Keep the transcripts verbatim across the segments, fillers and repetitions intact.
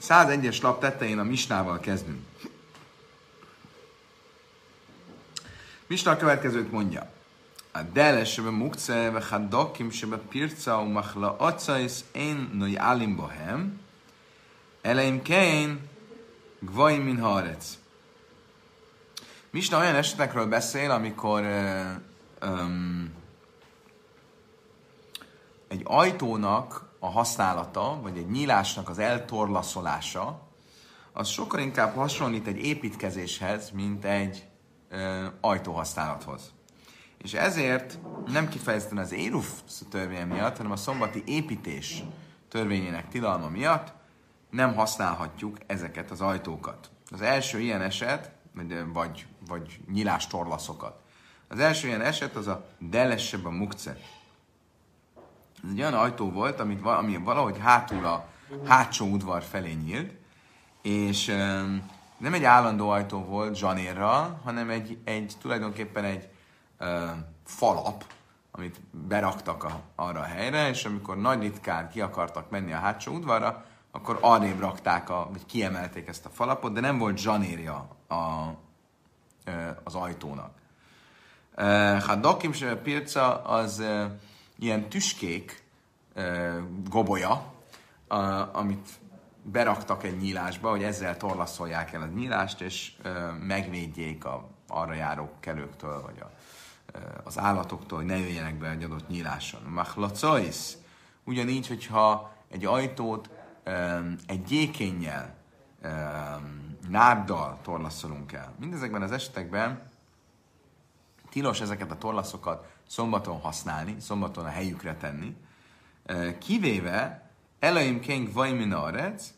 százegyes lap tetején a misnával kezdünk. Misna a következőt mondja. A dele sebe mukce, ve haddokim sebe pirca, u machla acais, én női álim bohem, eleim kein, gvaj min harec. Misna olyan esetekről beszél, amikor uh, um, egy ajtónak a használata, vagy egy nyílásnak az eltorlaszolása, az sokkal inkább hasonlít egy építkezéshez, mint egy uh, ajtóhasználathoz. És ezért nem kifejezetten az Éruf törvény miatt, hanem a szombati építés törvényének tilalma miatt nem használhatjuk ezeket az ajtókat. Az első ilyen eset, vagy, vagy nyílás torlaszokat. Az első ilyen eset az a delesebb a mukce. Ez egy olyan ajtó volt, amit, ami valahogy hátul a hátsó udvar felé nyílt, és um, nem egy állandó ajtó volt zsanérral, hanem egy, egy tulajdonképpen egy uh, falap, amit beraktak a, arra a helyre, és amikor nagy ritkán ki akartak menni a hátsó udvarra, akkor arrébb rakták, a, vagy kiemelték ezt a falapot, de nem volt zsanérja a, az ajtónak. Hát Dakim se pirca az ilyen tüskék gobolya, amit beraktak egy nyílásba, hogy ezzel torlaszolják el a nyílást, és megvédjék a arra járó kelőktől, vagy a, az állatoktól, hogy ne jöjjenek be egy adott nyíláson. Machlacois, ugyanígy, hogyha egy ajtót egy gyékénnyel, náddal torlaszolunk el. Mindezekben az esetekben tilos ezeket a torlaszokat szombaton használni, szombaton a helyükre tenni, kivéve eleim kénk vajmin arec,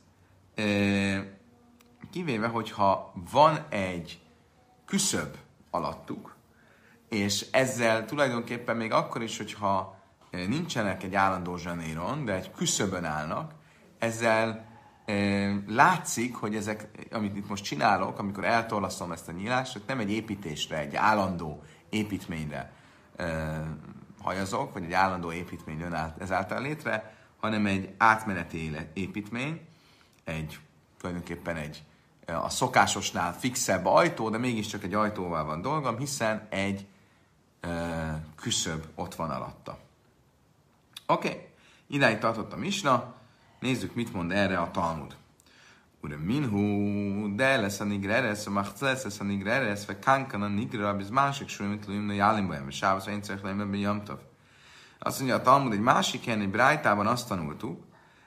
kivéve, hogyha van egy küszöb alattuk, és ezzel tulajdonképpen még akkor is, hogyha nincsenek egy állandó zsanéron, de egy küszöbön állnak, ezzel látszik, hogy ezek, amit itt most csinálok, amikor eltorlaszom ezt a nyílást, nem egy építésre, egy állandó építményre hajazok, vagy egy állandó építmény jön ezáltal létre, hanem egy átmeneti építmény, egy tulajdonképpen egy a szokásosnál fixebb ajtó, de mégiscsak egy ajtóval van dolgom, hiszen egy küszöb ott van alatta. Oké, okay. Idáig tartott a misna. Nézzük, mit mond erre a Talmud. Ure minhu, de lesz a nigreres, a machzesz lesz a nigreres, ve kankan a nigra, biz másik súly, mint lőjön a jálimbajem, ve sávasz, ve incerek lejmben jamtav. Azt mondja a Talmud, egy másik helyen, egy brájtában azt tanultuk,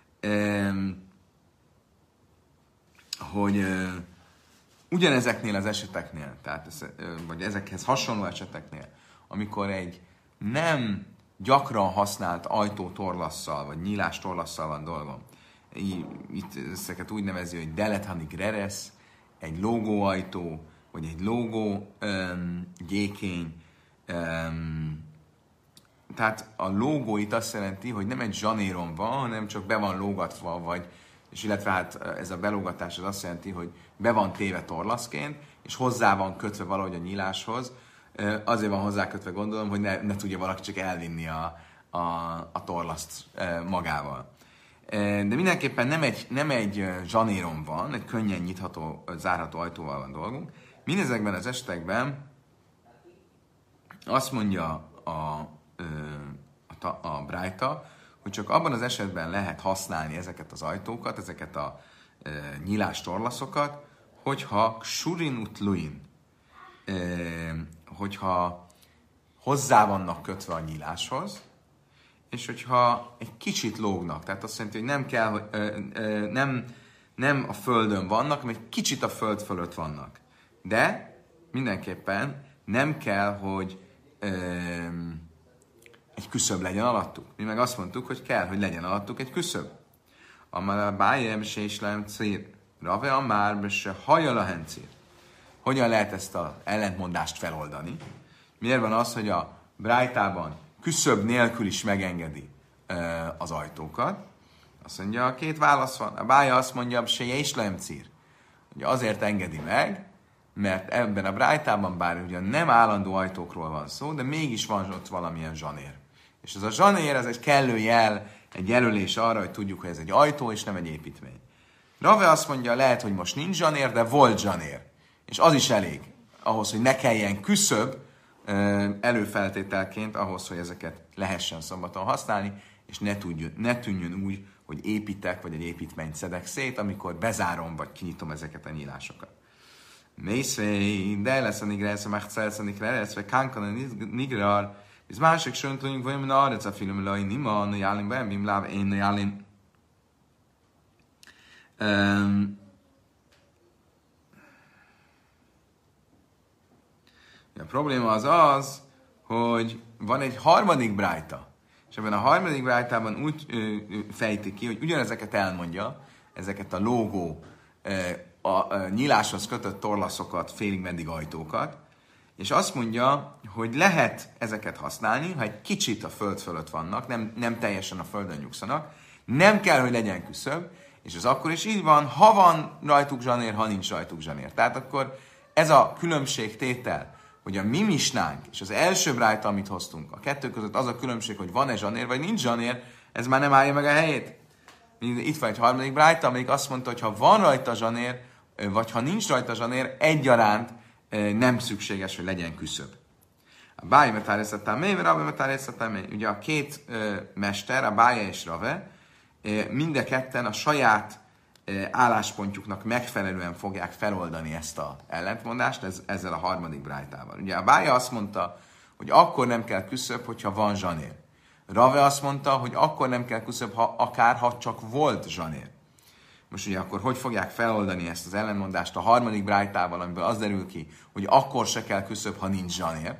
hogy ugyanezeknél az eseteknél, tehát, vagy ezekhez hasonló eseteknél, amikor egy nem gyakran használt ajtótorlasszal, vagy nyílástorlasszal van dolgom. Itt ezeket úgy nevezi, hogy delethanik reres, egy lógóajtó, vagy egy lógó um, gyékény. Um, tehát a lógó itt azt jelenti, hogy nem egy zsanéron van, hanem csak be van lógatva, vagy, és illetve hát ez a belógatás az azt jelenti, hogy be van téve torlaszként, és hozzá van kötve valahogy a nyíláshoz. Azért van hozzákötve, gondolom, hogy ne, ne tudja valaki csak elvinni a, a, a torlaszt magával. De mindenképpen nem egy, nem egy zsanéron van, egy könnyen nyitható, zárható ajtóval van dolgunk. Mindezekben az esetekben azt mondja a, a, a, a Brájta, hogy csak abban az esetben lehet használni ezeket az ajtókat, ezeket a e, nyílás torlaszokat, hogyha surin utluin, e, hogyha hozzá vannak kötve a nyíláshoz, és hogyha egy kicsit lógnak, tehát azt jelenti, hogy nem kell, hogy ö, ö, nem, nem a földön vannak, hanem egy kicsit a föld fölött vannak. De mindenképpen nem kell, hogy ö, egy küszöb legyen alattuk. Mi meg azt mondtuk, hogy kell, hogy legyen alattuk egy küszöb. Amár a bájem se is lem cír, rave a már se hajjal a hencír. Hogyan lehet ezt az ellentmondást feloldani? Miért van az, hogy a Brájtában küszöb nélkül is megengedi ö, az ajtókat? Azt mondja, a két válasz van. A bája azt mondja, se is lem cír. Ugye azért engedi meg, mert ebben a Brájtában, bár ugye nem állandó ajtókról van szó, de mégis van ott valamilyen zsanér. És ez a zsanér, ez egy kellő jel, egy jelölés arra, hogy tudjuk, hogy ez egy ajtó, és nem egy építmény. Rave azt mondja, lehet, hogy most nincs zsanér, de volt zsanér. És az is elég ahhoz, hogy ne kelljen küszöb előfeltételként ahhoz, hogy ezeket lehessen szombaton használni, és ne, tudjon, ne tűnjön úgy, hogy építek, vagy egy építményt szedek szét, amikor bezárom, vagy kinyitom ezeket a nyílásokat. Mészvei, de lesz a nigrász, a machcálsz a nigrász, vagy kánkan a nigrár, ez másik söntőnünk, vagy minden arra a film, hogy nima, a jálim, be, bim, láb, én a jálim. A probléma az az, hogy van egy harmadik brájta, és ebben a harmadik brájtában úgy ö, ö, fejti ki, hogy ugyanezeket elmondja, ezeket a lógó, ö, a, a nyíláshoz kötött torlaszokat, félig meddig ajtókat, és azt mondja, hogy lehet ezeket használni, ha egy kicsit a föld fölött vannak, nem, nem teljesen a földön nyugszanak, nem kell, hogy legyen küszöb, és ez akkor is így van, ha van rajtuk zsanér, ha nincs rajtuk zsanér. Tehát akkor ez a különbségtétel, hogy a mi misnánk és az első brájta, amit hoztunk, a kettő között az a különbség, hogy van-e zsanér, vagy nincs zsanér, ez már nem állja meg a helyét. Itt van egy harmadik brájta, amelyik azt mondta, hogy ha van rajta zsanér, vagy ha nincs rajta zsanér, egyaránt nem szükséges, hogy legyen küszöb. A Báj metárészettel mély, vagy Rave metárészettel mély. Ugye a két mester, a Bája és Rave, mind a ketten a saját álláspontjuknak megfelelően fogják feloldani ezt a ellentmondást ez, ezzel a harmadik brájtával. Ugye a Bája azt mondta, hogy akkor nem kell küszöb, hogyha van zsanér. Rave azt mondta, hogy akkor nem kell küszöb, ha akár ha csak volt zsanér. Most ugye akkor hogy fogják feloldani ezt az ellentmondást a harmadik brájtával, amiből az derül ki, hogy akkor se kell küszöb, ha nincs zsanér.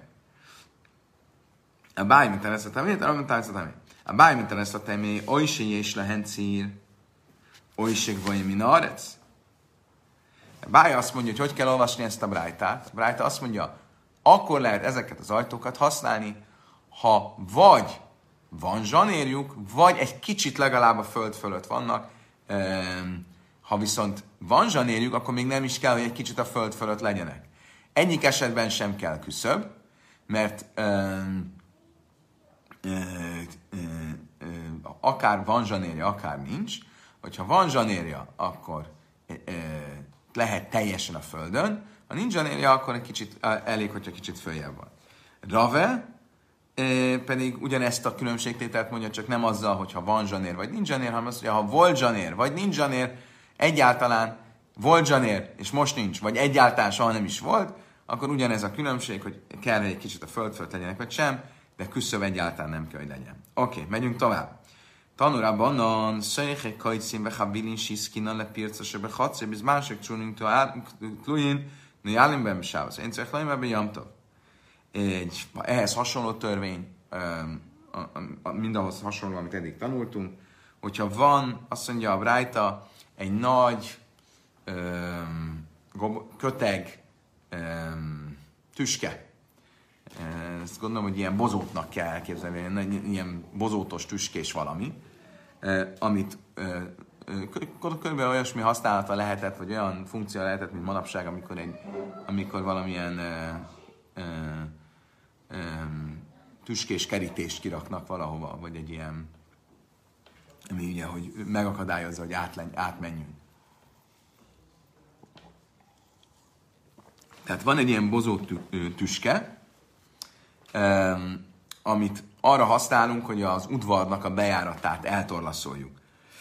A Báj mint elesztetem, a Rave mint elesztetem. A Báj mint elesztetem, oly se és lehen cír, oly se gvajim min arec. A Bája azt mondja, hogy hogy kell olvasni ezt a brájtát. A brájta azt mondja, akkor lehet ezeket az ajtókat használni, ha vagy van zsanérjuk, vagy egy kicsit legalább a föld fölött vannak. Ha viszont van zsanérjuk, akkor még nem is kell, hogy egy kicsit a föld fölött legyenek. Egyik esetben sem kell küszöb, mert um, uh, uh, uh, akár van zsanérja, akár nincs. Hogyha van zsanérja, akkor uh, uh, lehet teljesen a földön. Ha nincs zsanérja, akkor egy kicsit, uh, elég, hogyha kicsit följebb van. Rave uh, pedig ugyanezt a különbségtételt mondja, csak nem azzal, hogyha van zsanér, vagy nincs zsanér, hanem azt mondja, ha volt zsanér, vagy nincs zsanér, egyáltalán volt zsanér, és most nincs, vagy egyáltalán soha nem is volt, akkor ugyanez a különbség, hogy kell, hogy egy kicsit a föld fölött legyenek, vagy sem, de küszöb egyáltalán nem kell, hogy legyen. Oké, okay, megyünk tovább. Tanulában a szöjjék kajcím behábilin siszkinan le pircase behatszé, biz másik csúnink tluin, ne jálimben sávasz. Én csak lejmeben jamtov. Egy ehhez hasonló törvény, mindahhoz hasonló, amit eddig tanultunk, hogyha van, azt mondja a brájta, egy nagy öm, köteg öm, tüske. Ezt gondolom, hogy ilyen bozótnak kell elképzelni, ilyen bozótos tüskés valami, amit körülbelül olyasmi használata lehetett, vagy olyan funkció lehetett, mint manapság, amikor, egy, amikor valamilyen ö, ö, ö, tüskés kerítést kiraknak valahova, vagy egy ilyen, ami ugye, hogy megakadályozza, hogy átlen, átmenjünk. Tehát van egy ilyen bozó tüske, Um, amit arra használunk, hogy az udvarnak a bejáratát eltorlaszoljuk.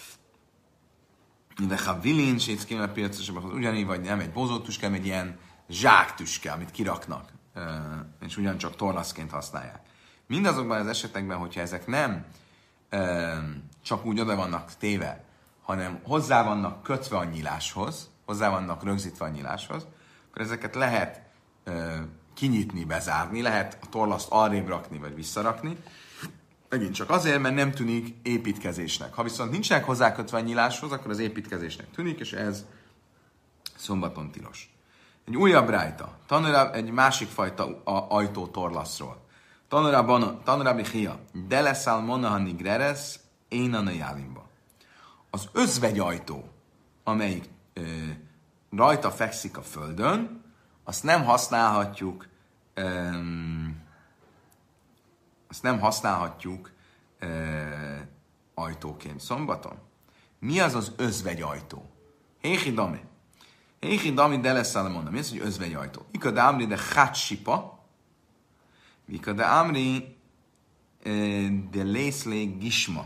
De ha vilincs, itt kéne a piacosabban, ugyanígy, vagy nem egy bozótüske, hanem egy ilyen zsáktüske, amit kiraknak, uh, és ugyancsak torlaszként használják. Mindazokban az esetekben, hogyha ezek nem uh, csak úgy oda vannak téve, hanem hozzá vannak kötve a nyíláshoz, hozzá vannak rögzítve a nyíláshoz, akkor ezeket lehet uh, kinyitni, bezárni, lehet a torlaszt arrébb rakni, vagy visszarakni. Megint csak azért, mert nem tűnik építkezésnek. Ha viszont nincsenek hozzákötve a nyíláshoz, akkor az építkezésnek tűnik, és ez szombaton tilos. Egy újabb rájta, tanulra egy másik fajta ajtó torlaszról. Tanulra bichia, de leszál monaha nigreres, én a nejálimba. Az özvegyajtó, amelyik ö, rajta fekszik a földön, azt nem használhatjuk, um, azt nem használhatjuk uh, ajtóként szombaton. Mi az az özvegyajtó? Héhi dami. Héhi dami de lesz mondom. Mi az, hogy özvegyajtó? Ika de amri de hátsipa. Ika de amri de lészlé gisma.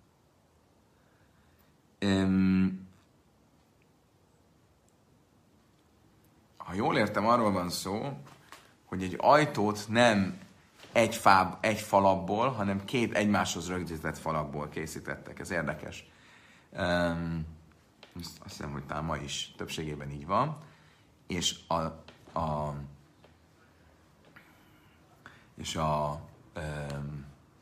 Um, ha jól értem, arról van szó, hogy egy ajtót nem egy fáb, egy falakból, hanem két egymáshoz rögzített falakból készítettek. Ez érdekes. Um, azt hiszem, hogy talán ma is többségében így van. És a, a és a um,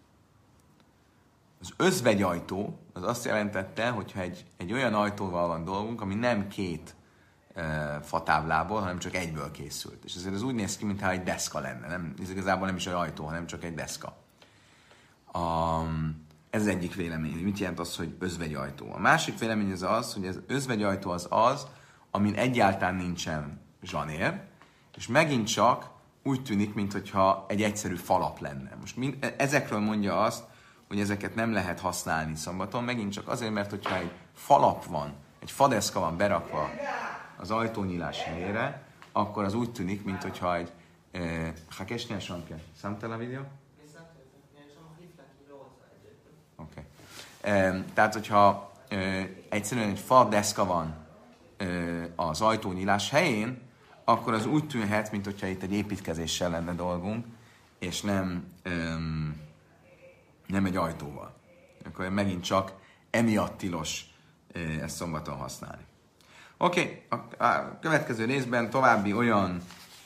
az özvegyajtó az azt jelentette, hogyha egy, egy olyan ajtóval van dolgunk, ami nem két e, fatáblából, hanem csak egyből készült. És ezért az úgy néz ki, mintha egy deszka lenne. Nem, ez igazából nem is egy ajtó, hanem csak egy deszka. A, ez az egyik vélemény. Mit jelent az, hogy özvegyajtó? A másik vélemény az az, hogy az özvegyajtó az az, amin egyáltalán nincsen zsanér, és megint csak úgy tűnik, mintha egy egyszerű falap lenne. Most mind, ezekről mondja azt, hogy ezeket nem lehet használni szombaton, megint csak azért, mert hogyha egy falap van, egy fadeszka van berakva az ajtónyílás helyére, akkor az úgy tűnik, mintha egy... Ha kesnyel sanke, számtál a videó? Oké. Okay. Tehát, hogyha egyszerűen egy fadeszka van az ajtónyílás helyén, akkor az úgy tűnhet, mintha itt egy építkezéssel lenne dolgunk, és nem... Um, nem egy ajtóval. Akkor megint csak emiatt tilos ezt szombaton használni. Oké, okay. a, a következő részben további olyan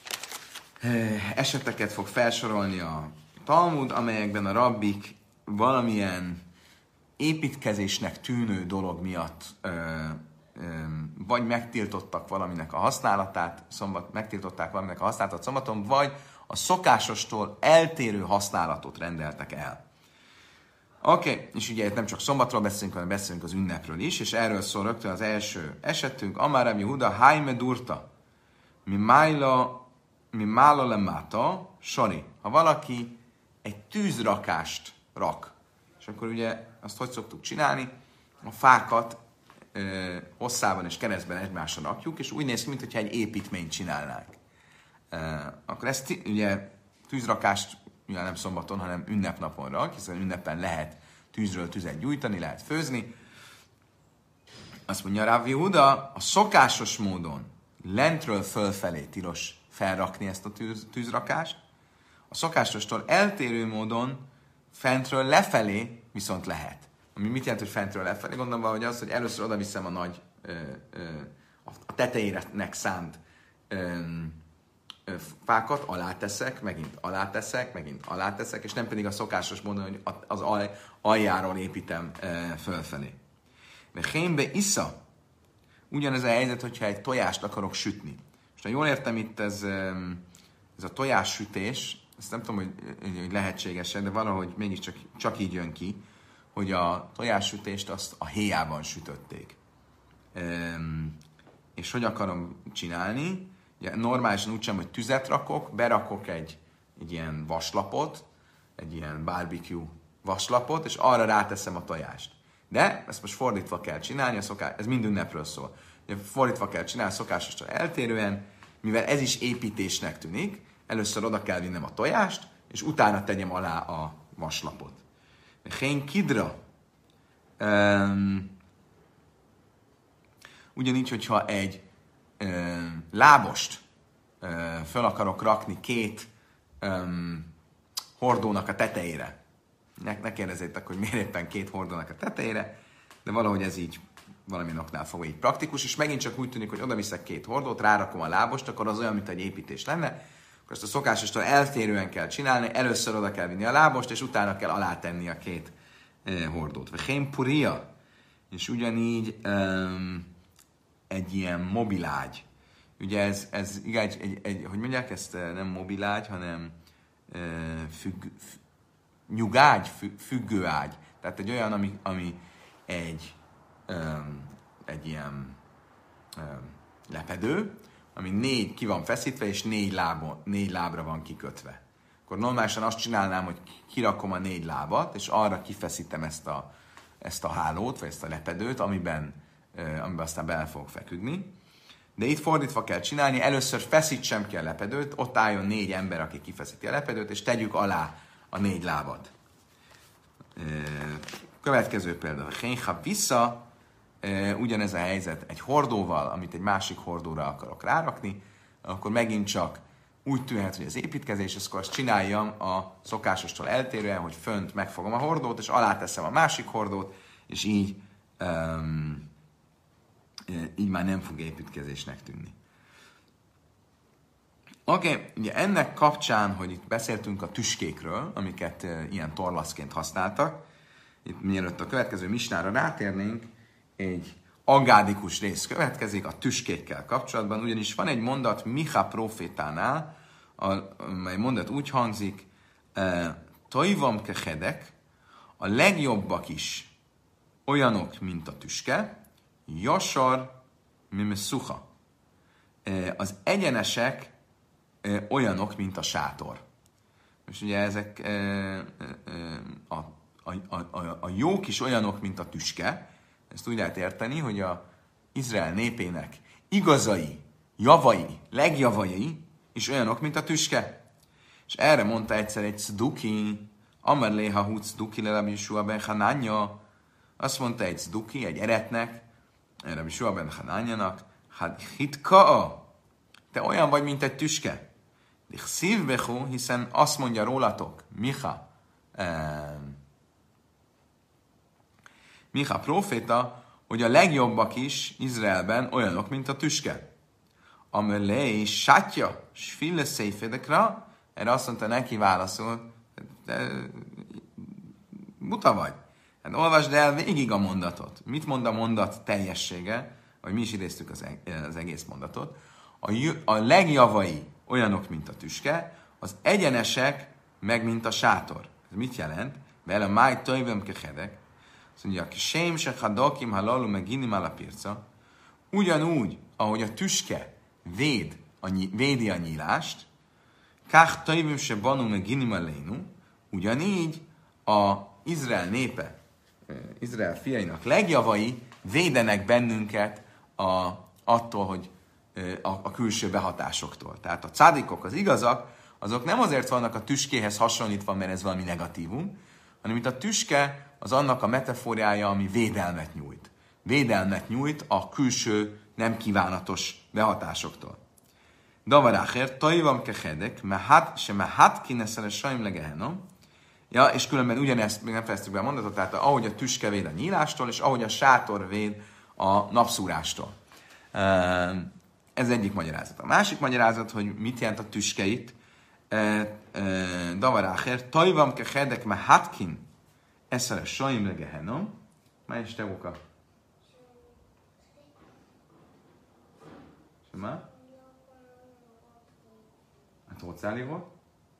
eseteket fog felsorolni a Talmud, amelyekben a rabbik valamilyen építkezésnek tűnő dolog miatt ö, ö, vagy megtiltottak valaminek a használatát, szombat, megtiltották valaminek a használatát szombaton, vagy a szokásostól eltérő használatot rendeltek el. Oké, okay. És ugye nem csak szombatról beszélünk, hanem beszélünk az ünnepről is, és erről szól rögtön az első esetünk. Amár Rabbi Yehuda, Haime durta, mi májla, mi mála lemáta, sari. Ha valaki egy tűzrakást rak, és akkor ugye azt hogy szoktuk csinálni, a fákat ö, hosszában és keresztben egymásra rakjuk, és úgy néz ki, mintha egy építményt csinálnánk. Ö, akkor ezt ugye tűzrakást ugye nem szombaton, hanem ünnepnapon rak, hiszen ünnepen lehet tűzről tüzet gyújtani, lehet főzni. Azt mondja Rabbi Yehuda, a szokásos módon lentről fölfelé tilos felrakni ezt a tűz, tűzrakást, a szokásostól eltérő módon fentről lefelé viszont lehet. Ami mit jelent, hogy fentről lefelé? Gondolom, hogy az, hogy először oda viszem a nagy, ö, ö, a tetejének szánt ö, fákat, aláteszek, megint aláteszek, megint aláteszek, és nem pedig a szokásos módon, hogy az alj, aljáról építem e, fölfelé. De hénbe isza, ugyanez a helyzet, hogyha egy tojást akarok sütni. És ha jól értem itt, ez, ez a tojássütés, ezt nem tudom, hogy, hogy lehetséges-e, de valahogy mégiscsak csak így jön ki, hogy a tojássütést azt a héjában sütötték. E, és hogy akarom csinálni? Ugye, normálisan úgy sem, hogy tüzet rakok, berakok egy, egy ilyen vaslapot, egy ilyen barbecue vaslapot, és arra ráteszem a tojást. De ezt most fordítva kell csinálni, a szokás, ez mind ünnepről szól. Ugye, fordítva kell csinálni, szokásostól eltérően, mivel ez is építésnek tűnik, először oda kell vinnem a tojást, és utána tegyem alá a vaslapot. Hén kidra. Um, ugyanígy, hogyha egy Ö, lábost ö, föl akarok rakni két ö, hordónak a tetejére. Ne, ne kérdezzétek, hogy miért éppen két hordónak a tetejére, de valahogy ez így valamilyen oknál fogva így praktikus, és megint csak úgy tűnik, hogy oda viszek két hordót, rárakom a lábost, akkor az olyan, mint egy építés lenne, akkor ezt a szokásostól eltérően kell csinálni, először oda kell vinni a lábost, és utána kell alátenni a két ö, hordót. Vagy hén puria, és ugyanígy ö, egy ilyen mobilágy. Ugye ez, ez igen, egy, egy, egy, hogy mondják ezt, nem mobilágy, hanem e, függ, függ, nyugágy, függ, függőágy. Tehát egy olyan, ami, ami egy, um, egy ilyen um, lepedő, ami négy ki van feszítve, és négy, lábon, négy lábra van kikötve. Akkor normálisan azt csinálnám, hogy kirakom a négy lábat, és arra kifeszítem ezt a, ezt a hálót, vagy ezt a lepedőt, amiben amiben aztán bele fogok feküdni. De itt fordítva kell csinálni, először feszítsem ki a lepedőt, ott álljon négy ember, aki kifeszíti a lepedőt, és tegyük alá a négy lábad. Következő példa, ha vissza, ugyanez a helyzet egy hordóval, amit egy másik hordóra akarok rárakni, akkor megint csak úgy tűnhet, hogy az építkezés, akkor azt csináljam a szokásostól eltérően, hogy fönt megfogom a hordót, és aláteszem a másik hordót, és így um, így már nem fog építkezésnek tűnni. Oké, okay, ugye ennek kapcsán, hogy itt beszéltünk a tüskékről, amiket uh, ilyen torlaszként használtak, itt mielőtt a következő misnára rátérnénk, egy aggádikus rész következik a tüskékkel kapcsolatban, ugyanis van egy mondat Micha profétánál, amely mondat úgy hangzik, Toivam kechedek, a legjobbak is olyanok, mint a tüske, Jasar mimeszucha. Az egyenesek olyanok, mint a sátor. És ugye ezek a, a, a, a jók is olyanok, mint a tüske. Ezt úgy lehet érteni, hogy a Izrael népének igazai, javai, legjavai is olyanok, mint a tüske. És erre mondta egyszer egy cduki, Amar léha hu cduki le Rabbi Yeshua ben Hananya. Azt mondta egy cduki, egy eretnek, Rabbi Yeshua ben Hananyanak, hát hitkaa, te olyan vagy, mint egy tüske. Szívbechu, hiszen azt mondja rólatok, Micha, um, Micha proféta, hogy a legjobbak is Izraelben olyanok, mint a tüske. Amelé sátja, sfille széfedekra, erre azt mondta, neki válaszol, de buta vagy. Hát olvasd el végig a mondatot. Mit mond a mondat teljessége, vagy mi is idéztük az, az egész mondatot. A, a legjavai olyanok, mint a tüske, az egyenesek meg, mint a sátor. Ez mit jelent? Vele máj tojvem kechedek. Azt mondja, sém se hadokim halalu meginim ala pirca. Ugyanúgy, ahogy a tüske véd a, védi a nyílást, kach tojvem se banu meginim alénu, ugyanígy a Izrael népe, Izrael fiainak legjavai védenek bennünket a, attól, hogy a, a külső behatásoktól. Tehát a cádikok, az igazak, azok nem azért vannak a tüskéhez hasonlítva, mert ez valami negatívum, hanem itt a tüske az annak a metaforája, ami védelmet nyújt. Védelmet nyújt a külső, nem kívánatos behatásoktól. Davarácher, tajvam kechedek, se mehat kineszel sajm legehenom. Ja, és különben ugyanezt, még nem fejeztük be a mondatot, tehát ahogy a tüske véd a nyílástól, és ahogy a sátor véd a napszúrástól. Ez egyik magyarázat. A másik magyarázat, hogy mit jelent a tüske itt. Davarácher, tajvam kechedek, mehatkin eszel sajm legehenom. Mely is te oka? שמה? את רוצה לראות?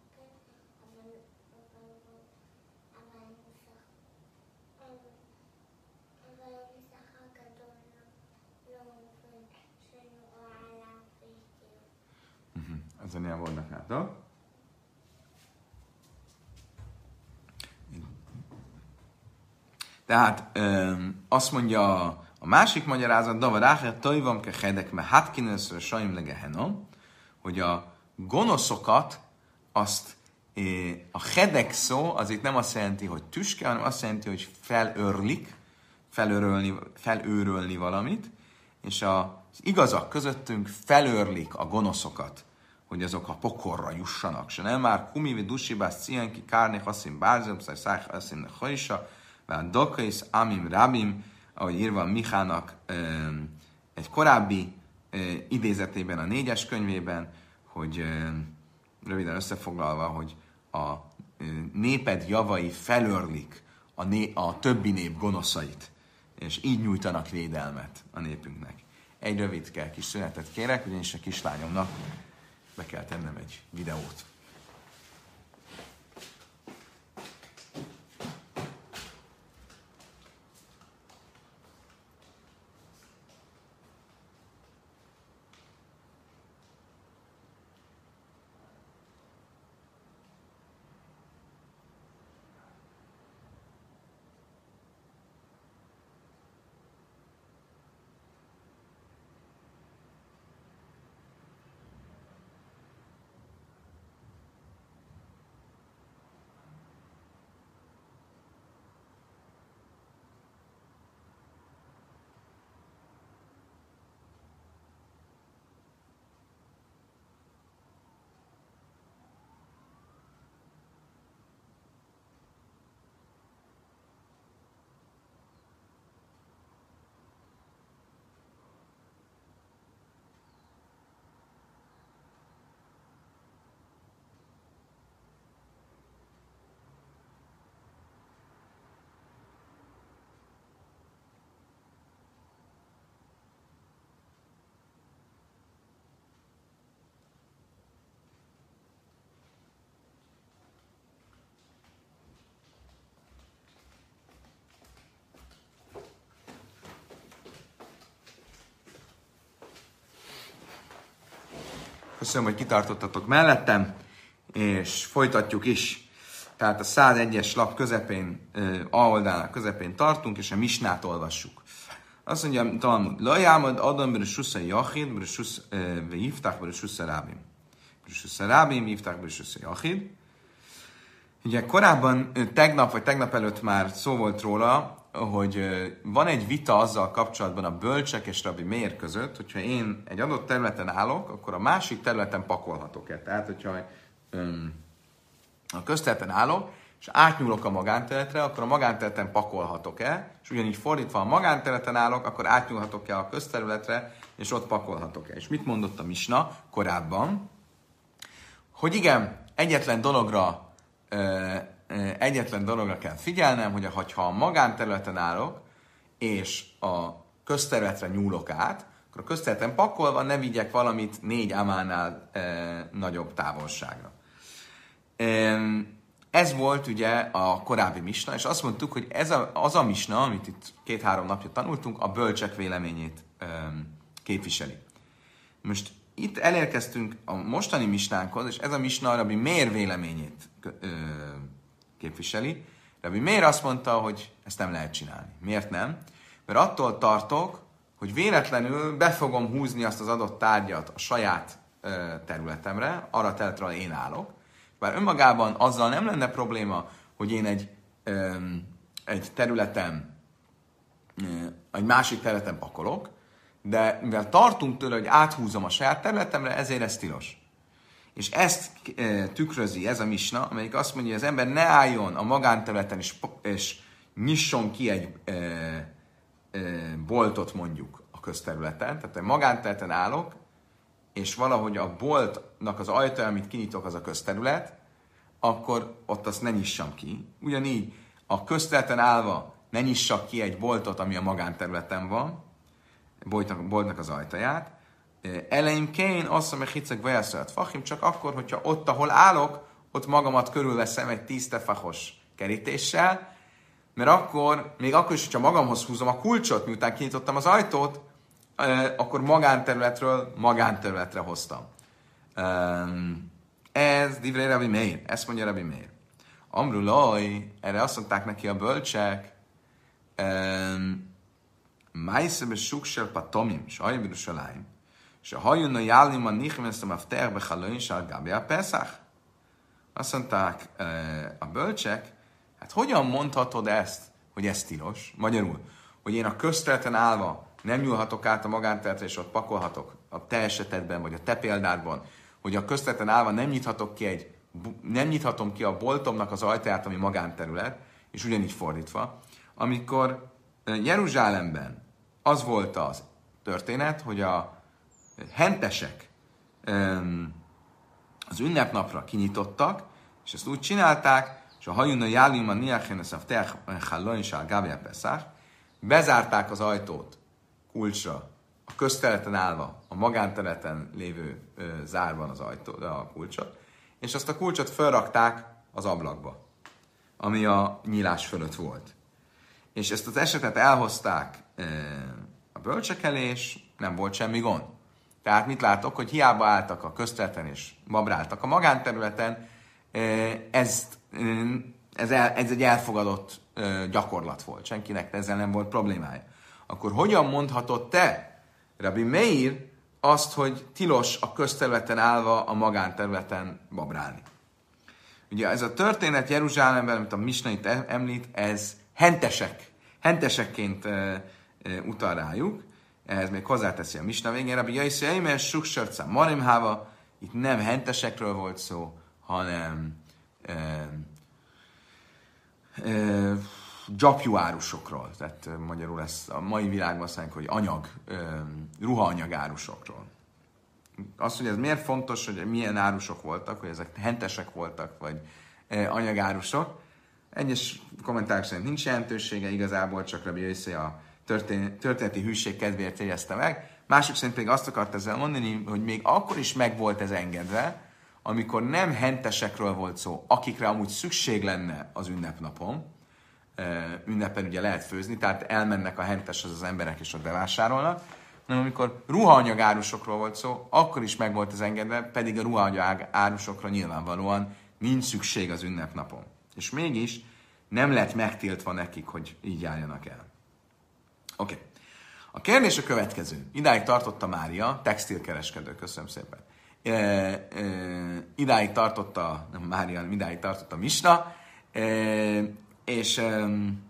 אז אני אעבוד דקה, טוב? Tehát öm, azt mondja a másik magyarázat, Davarácher, Tajvam kechedek, me hatkinőször sajm legehenom, hogy a gonoszokat, azt a hedek szó, az itt nem azt jelenti, hogy tüske, hanem azt jelenti, hogy felörlik, felőrölni, felőrölni valamit, és az igazak közöttünk felőrlik a gonoszokat, hogy azok a pokorra jussanak. Se nem már kumivi dusibász cienki kárni haszim bárzöm, szaj száj haszim nechajsa, ván dokais amim rabim, ahogy írva Michának egy korábbi idézetében, a négyes könyvében, hogy röviden összefoglalva, hogy a néped javai felörlik a, né- a többi nép gonoszait, és így nyújtanak védelmet a népünknek. Egy rövid kis szünetet kérek, ugyanis a kislányomnak be kell tennem egy videót. Köszönöm, hogy kitartottatok mellettem, és folytatjuk is. Tehát a százegyes lap közepén, A oldalnak közepén tartunk, és a misnát olvassuk. Azt mondja, Talmud, Lajámad Adam Bereshusa Jachid, Bereshusa Yiftach, Bereshusa Rábim. Bereshusa Rábim, Yiftach, Bereshusa Jachid. Ugye korábban, tegnap vagy tegnap előtt már szó volt róla, hogy van egy vita azzal kapcsolatban a bölcsek és Rabbi Meir között, hogyha én egy adott területen állok, akkor a másik területen pakolhatok-e. Tehát, hogyha um, a közterületen állok, és átnyúlok a magánterületre, akkor a magánterületen pakolhatok-e, és ugyanígy fordítva a magánterületen állok, akkor átnyúlhatok-e a közterületre, és ott pakolhatok-e. És mit mondott a misna korábban? Hogy igen, egyetlen dologra egyetlen dologra kell figyelnem, hogy ha a magánterületen állok, és a közterületre nyúlok át, akkor a közterületen pakolva ne vigyek valamit négy amánál e, nagyobb távolságra. E, ez volt ugye a korábbi misna, és azt mondtuk, hogy ez a, az a misna, amit itt két-három napja tanultunk, a bölcsek véleményét e, képviseli. Most itt elérkeztünk a mostani misnánkhoz, és ez a misna Rabbi Meir véleményét ö, képviseli. Rabbi Meir azt mondta, hogy ezt nem lehet csinálni. Miért nem? Mert attól tartok, hogy véletlenül be fogom húzni azt az adott tárgyat a saját ö, területemre, arra a területre, ahol én állok. Bár önmagában azzal nem lenne probléma, hogy én egy, ö, egy területen, ö, egy másik területen pakolok, de mivel tartunk tőle, hogy áthúzom a saját területemre, ezért ez tilos. És ezt e, tükrözi ez a misna, amelyik azt mondja, hogy az ember ne álljon a magánterületen, és, és nyisson ki egy e, e, boltot mondjuk a közterületen. Tehát a magánterületen állok, és valahogy a boltnak az ajtaja, amit kinyitok, az a közterület, akkor ott azt ne nyissam ki. Ugyanígy a közterületen állva ne nyissak ki egy boltot, ami a magánterületen van, boltnak, boltnak az ajtaját. Eleim kén, azt mondja, hogy hicek vajászölt fachim, csak akkor, hogyha ott, ahol állok, ott magamat körülveszem egy tíz tefachos kerítéssel, mert akkor, még akkor is, hogyha magamhoz húzom a kulcsot, miután kinyitottam az ajtót, akkor magánterületről magánterületre hoztam. Ez divrei Rabbi Meir, ezt mondja Rabbi Meir. Amrulaj, erre azt mondták neki a bölcsek, Májszebe suksel patomim, és hajj Jeruzsálim, és a hajjön a jálim a nichem ezt a mafter bechalőn sár gábé a Pesach. Azt mondták a bölcsek, hát hogyan mondhatod ezt, hogy ez tilos? Magyarul, hogy én a közterületen állva nem nyúlhatok át a magánterületre, és ott pakolhatok a te esetedben, vagy a te példádban, hogy a közterületen állva nem nyithatok ki egy, nem nyithatom ki a boltomnak az ajtaját, ami magánterület, és ugyanígy fordítva. Amikor Jeruzsálemben az volt az történet, hogy a hentesek az ünnepnapra kinyitottak, és ezt úgy csinálták, és a hajun a jálim a niachen a teach hallon sál gábé Pesach, bezárták az ajtót kulcsra, a közterületen állva, a magánterületen lévő zárban az ajtó, a kulcsot, és azt a kulcsot felrakták az ablakba, ami a nyílás fölött volt. És ezt az esetet elhozták e, a bölcsek elé, és nem volt semmi gond. Tehát mit látok, hogy hiába álltak a közterületen és babráltak a magánterületen, e, ezt, e, ez, el, ez egy elfogadott e, gyakorlat volt. Senkinek ezzel nem volt problémája. Akkor hogyan mondhatod te, Rabbi Meir, azt, hogy tilos a közterületen állva a magánterületen babrálni? Ugye ez a történet Jeruzsálemben, amit a misna itt említ, ez hentesek. Hentesekként uh, uh, utal rájuk. Ehhez még hozzáteszi a misna végén. Rabbi Jaiszi Eimer Suksarca Marim Háva. Itt nem hentesekről volt szó, hanem uh, uh, gyapjúárusokról. Tehát uh, magyarul ezt a mai világban azt mondják, hogy anyag, uh, ruhaanyagárusokról. Az, hogy ez miért fontos, hogy milyen árusok voltak, hogy ezek hentesek voltak, vagy uh, anyagárusok, egyes kommentárok szerint nincs jelentősége, igazából csak Rabbi Jaiszi a történeti hűség kedvéért jegyezte meg. Mások szerint pedig azt akart ezzel mondani, hogy még akkor is meg volt ez engedve, amikor nem hentesekről volt szó, akikre amúgy szükség lenne az ünnepnapon. Ünnepen ugye lehet főzni, tehát elmennek a henteshez az emberek és ott bevásárolnak, hanem amikor ruhaanyag árusokról volt szó, akkor is meg volt ez engedve, pedig a ruhaanyag árusokra nyilvánvalóan nincs szükség az ünnepnapon. És mégis nem lett megtiltva nekik, hogy így járjanak el. Oké. Okay. A kérdés a következő. Idáig tartotta Mária, textilkereskedő, köszönöm szépen. E, e, idáig tartotta, nem Mária, idáig tartotta Misna, e, és e,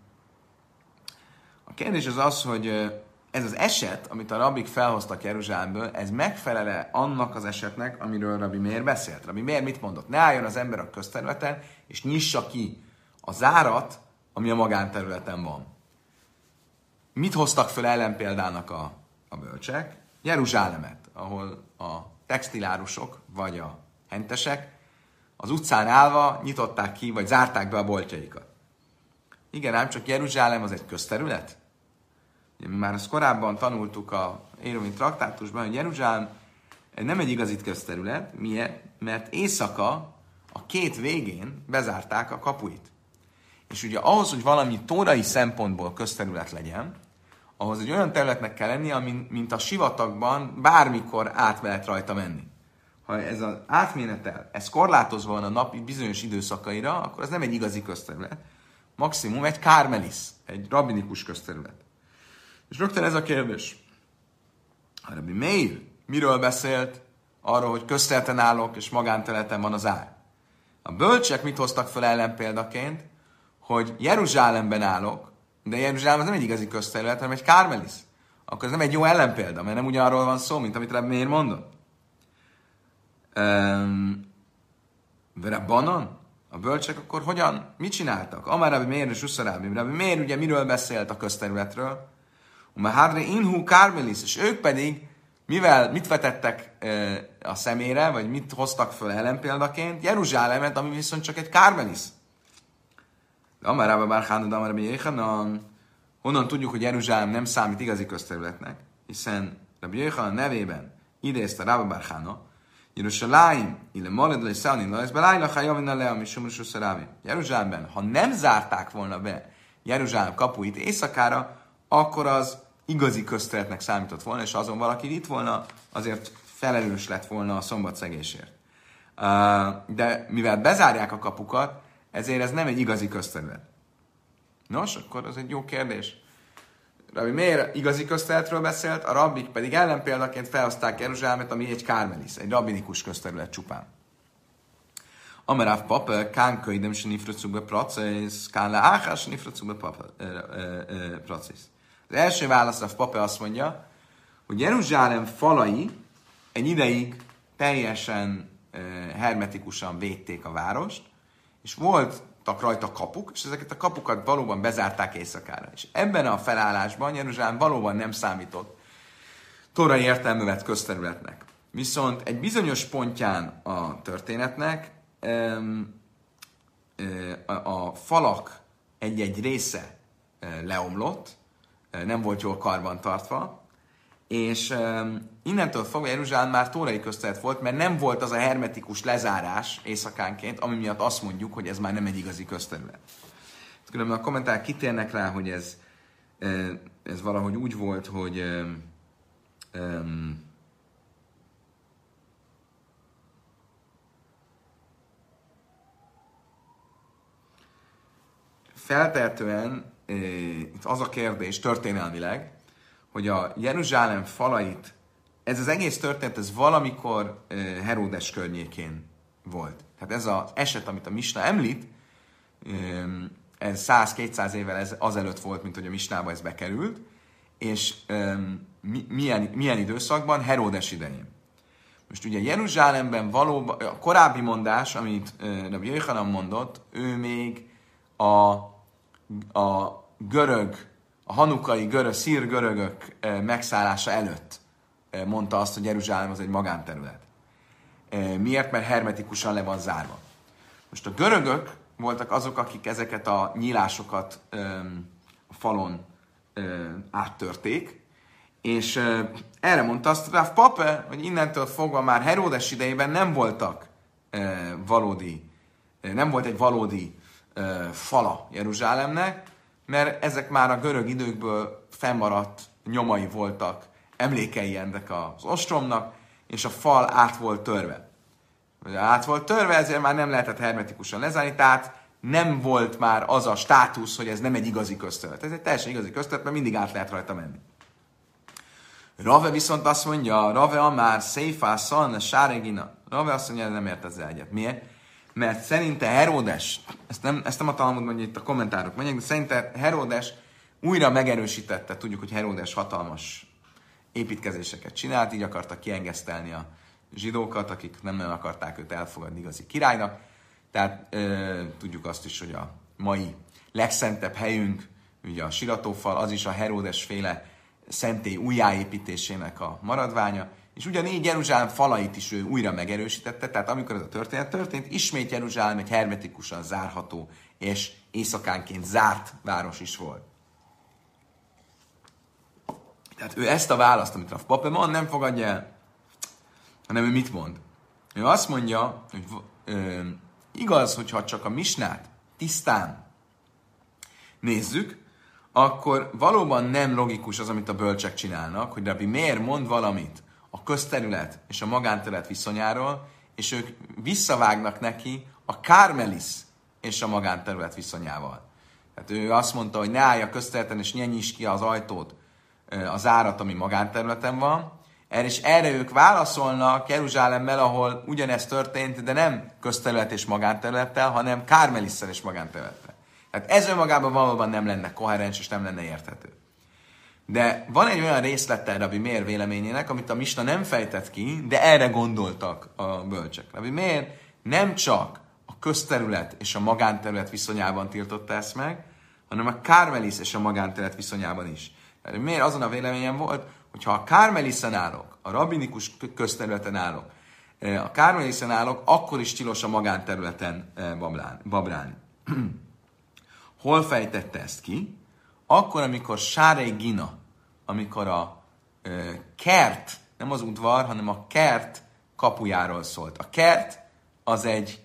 a kérdés az az, hogy ez az eset, amit a rabbik felhoztak Jeruzsálemből, ez megfelele annak az esetnek, amiről Rabbi Meir beszélt. Rabbi Meir mit mondott? Ne álljon az ember a közterületen, és nyissa ki a zárat, ami a magánterületen van. Mit hoztak föl ellenpéldának a, a bölcsek? Jeruzsálemet, ahol a textilárusok, vagy a hentesek az utcán állva nyitották ki, vagy zárták be a boltjaikat. Igen, ám csak Jeruzsálem az egy közterület? Mi már ezt korábban tanultuk a Érumi traktátusban, hogy Jeruzsálem nem egy igazi közterület. Miért? Mert éjszaka a két végén bezárták a kapuit. És ugye ahhoz, hogy valami tórai szempontból közterület legyen, ahhoz egy olyan területnek kell lennie, amin, mint a sivatagban bármikor át lehet rajta menni. Ha ez az átménetel, ez korlátozva van a napi bizonyos időszakaira, akkor ez nem egy igazi közterület. Maximum egy kármelisz, egy rabbinikus közterület. És rögtön ez a kérdés. A Rabbi Meir miről beszélt? Arról, hogy közterületen állok, és magánterületen van az ár. A bölcsek mit hoztak fel ellenpéldaként? Hogy Jeruzsálemben állok, de Jeruzsálem az nem egy igazi közterület, hanem egy kármelisz. Akkor ez nem egy jó ellenpélda, mert nem ugyanarról van szó, mint amit Rabbi Meir mondott. Um, Rabbanon? A bölcsek akkor hogyan, mit csináltak? Amár Rabbi Meir és Uszarábim. Rabbi Meir ugye miről beszélt a közterületről? Mahadre inhu kármelisz, és ők pedig mivel, mit vetettek e, a szemére, vagy mit hoztak föl ellenpéldaként? Jeruzsálemet, ami viszont csak egy kármelisz. De Amár Rabbi Barchana, de Amár Rabbi Yechanan, honnan tudjuk, hogy Jeruzsálem nem számít igazi közterületnek? Hiszen Rabbi Yechanan nevében idézte Rabbi Barchana, Jeruzsálem, ille maled le szállni, lesz belájla, ha javina le, ami sumrus uszarámi. Jeruzsálemben, ha nem zárták volna be Jeruzsálem kapuit éjszakára, akkor az igazi közterületnek számított volna, és azon valaki itt volna, azért felelős lett volna a szombatszegésért. De mivel bezárják a kapukat, ezért ez nem egy igazi közterület. Nos, akkor ez egy jó kérdés. Rabbi Meir igazi közterületről beszélt, a rabbik pedig ellenpéldaként felhozták Jeruzsálemet, ami egy kármelisz, egy rabbinikus közterület csupán. Amarav papa, kán köydem se nifracuk be procesz, kán le áhás se nifracuk be procesz. Az első válasz, a papa azt mondja, hogy Jeruzsálem falai egy ideig teljesen hermetikusan védték a várost, és voltak rajta kapuk, és ezeket a kapukat valóban bezárták éjszakára. És ebben a felállásban Jeruzsálem valóban nem számított tórai értelmű vett közterületnek. Viszont egy bizonyos pontján a történetnek a falak egy-egy része leomlott, nem volt jól karban tartva, és innentől fogva Jeruzsálem már tórai közterület volt, mert nem volt az a hermetikus lezárás éjszakánként, ami miatt azt mondjuk, hogy ez már nem egy igazi közterület. Különben a kommentárok kitérnek rá, hogy ez, ez valahogy úgy volt, hogy um, feltehetően itt az a kérdés történelmileg, hogy a Jeruzsálem falait, ez az egész történet, ez valamikor Heródes környékén volt. Tehát ez az eset, amit a Misna említ, ez száz-kétszáz évvel azelőtt volt, mint hogy a Misnába ez bekerült, és milyen, milyen időszakban? Heródes idején. Most ugye Jeruzsálemben valóban, a korábbi mondás, amit Rabbi Yechanan mondott, ő még a a görög, a hanukai görög, szír görögök megszállása előtt mondta azt, hogy Jeruzsálem az egy magánterület. Miért? Mert hermetikusan le van zárva. Most a görögök voltak azok, akik ezeket a nyílásokat a falon áttörték, és erre mondta azt Rav Papa, hogy innentől fogva már Heródes idejében nem voltak valódi, nem volt egy valódi fala Jeruzsálemnek, mert ezek már a görög időkből fennmaradt nyomai voltak emlékei ennek az ostromnak, és a fal át volt törve. Át volt törve, ezért már nem lehetett hermetikusan lezárni, tehát nem volt már az a státusz, hogy ez nem egy igazi közterület. Ez egy teljesen igazi közterület, mert mindig át lehet rajta menni. Rave viszont azt mondja, Rave Amár, Széfá, Szan, Sáregina. Rave azt mondja, nem ért ezzel egyet. Miért? Mert szerinte Heródes, ezt nem, ezt nem a Talmud mondja, itt a kommentárok mondják, de szerinte Heródes újra megerősítette, tudjuk, hogy Heródes hatalmas építkezéseket csinált, így akarta kiengesztelni a zsidókat, akik nem nagyon akarták őt elfogadni igazi királynak. Tehát e, tudjuk azt is, hogy a mai legszentebb helyünk, ugye a siratófal, az is a Heródes féle szentély újjáépítésének a maradványa, és ugyanígy Jeruzsálem falait is ő újra megerősítette, tehát amikor ez a történet történt, ismét Jeruzsálem egy hermetikusan zárható és éjszakánként zárt város is volt. Tehát ő ezt a választ, amit Rav Papa mond, nem fogadja el, hanem ő mit mond? Ő azt mondja, hogy ö, igaz, hogyha csak a misnát tisztán nézzük, akkor valóban nem logikus az, amit a bölcsek csinálnak, hogy Rabbi Meir mond valamit a közterület és a magánterület viszonyáról, és ők visszavágnak neki a Kármelis és a magánterület viszonyával. Tehát ő azt mondta, hogy ne állj a közterületen, és ne nyisd ki az ajtót, az árat, ami magánterületen van, és erre ők válaszolnak Jeruzsálemmel, ahol ugyanezt történt, de nem közterület és magánterülettel, hanem Kármelisszel és magánterülettel. Tehát ez önmagában valóban nem lenne koherens és nem lenne érthető. De van egy olyan részlete Rabbi Meir véleményének, amit a misna nem fejtett ki, de erre gondoltak a bölcsek. Rabbi Meir nem csak a közterület és a magánterület viszonyában tiltotta ezt meg, hanem a Kármelisz és a magánterület viszonyában is. Rabbi Meir azon a véleményen volt, hogyha a Kármeliszen állok, a rabbinikus közterületen állok, a Kármeliszen állok, akkor is tilos a magánterületen babrálni. Hol fejtette ezt ki? Akkor, amikor Sárei Gina, amikor a ö, kert, nem az udvar, hanem a kert kapujáról szólt. A kert az egy